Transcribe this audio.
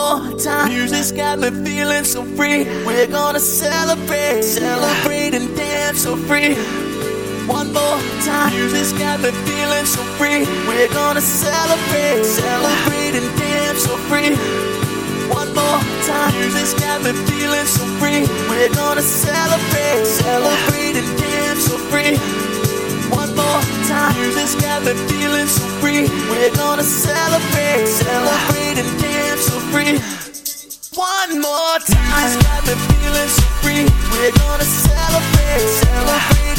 more time. Music's got me feeling so free. We're gonna celebrate, celebrate and dance so free. One more time. Music's got me feeling so free. We're gonna celebrate, celebrate and dance so free. One more time. Music's got me feeling so free. We're gonna celebrate, celebrate and dance so free. One more time. Music's got me feeling so free. We're gonna celebrate, celebrate and dance so free. One more time. Music's got me feeling so free. We're gonna celebrate, celebrate